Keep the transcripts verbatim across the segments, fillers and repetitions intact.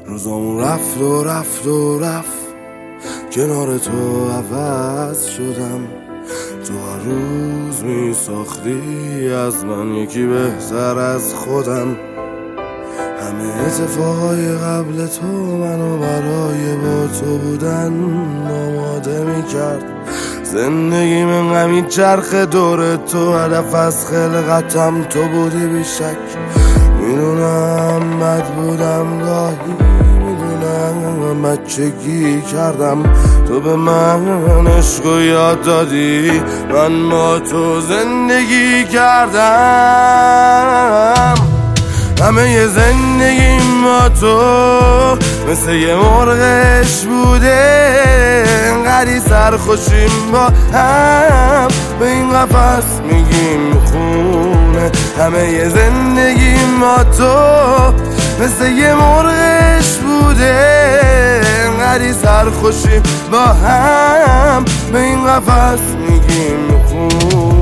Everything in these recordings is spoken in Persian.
روزامون رفت و رفت و رفت، کنار تو عوض شدم. تو هر روز می ساختی از من یکی بهتر از خودم. همه اتفاقای قبل تو منو برای با تو بودن آماده می کرد. زندگی من غمی چرخ دور تو، هدف از خلقتم تو بودی بیشک. میدونم بد بودم گاهی، میدونم بچگی کردم. تو به من عشقو یاد دادی، من با تو زندگی کردم. همه ی زندگیم با تو مثل یه مرغش بوده، انقدی سرخوشیم با هم به این قفس میگیم خونه. همه ی زندگیم با تو مثل یه مرغش بوده، انقدی سرخوشیم با هم به این قفس میگیم خونه.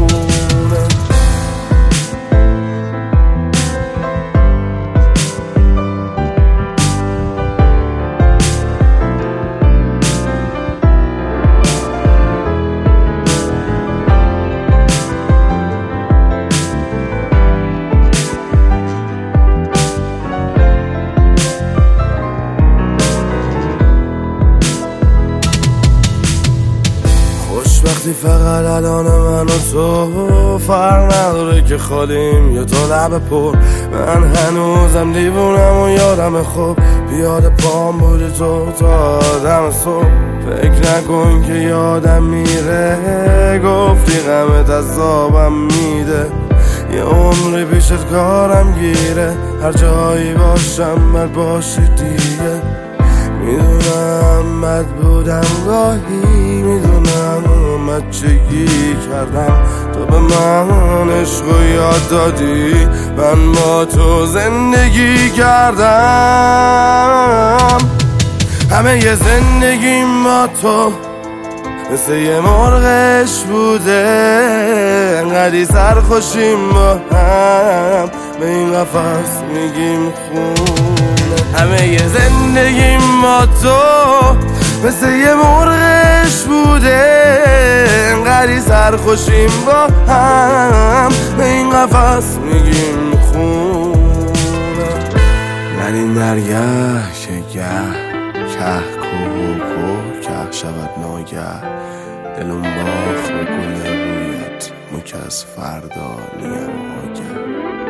وقتی فقط الان من و تو فرق نداره که خالیم یا تو لب پر. من هنوزم دیوونم و یادم خوب، پیاده پام بودی تو تا دم صبح. فکر نکن که یادم میره، گفتی غمت عذابم میده. یه عمری پیشت کارم گیره، هر جایی باشم بد باشی دیگه. میدونم بد بودم گاهی، میدونم بچگی کردم. تو به من عشقو یاد دادی، من با تو زندگی کردم. همه ی زندگیم با تو مثل یه مرغش بوده، انقدی سرخوشیم با هم به این قفس میگیم خونه. همه ی زندگیم با تو مثل یه مرغش بوده، انقدی سرخوشیم با هم به این قفس میگیم خونه. نرین درگه که گه که که و که که شود ناگه، دلم باخت به گل رویت، مو که از فردا نیم آگه.